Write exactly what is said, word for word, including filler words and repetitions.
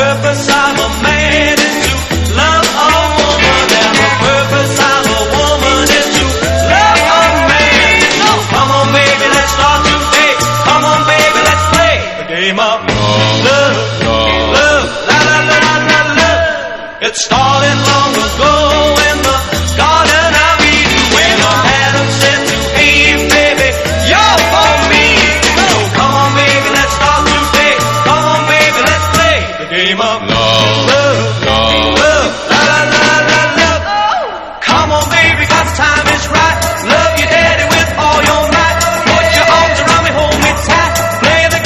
purpose of a man is to love a woman, and the purpose of a woman is to love a man. So come on, baby, let's start today. Come on, baby, let's play the game of love, love, love, la la la la la. It started long ago.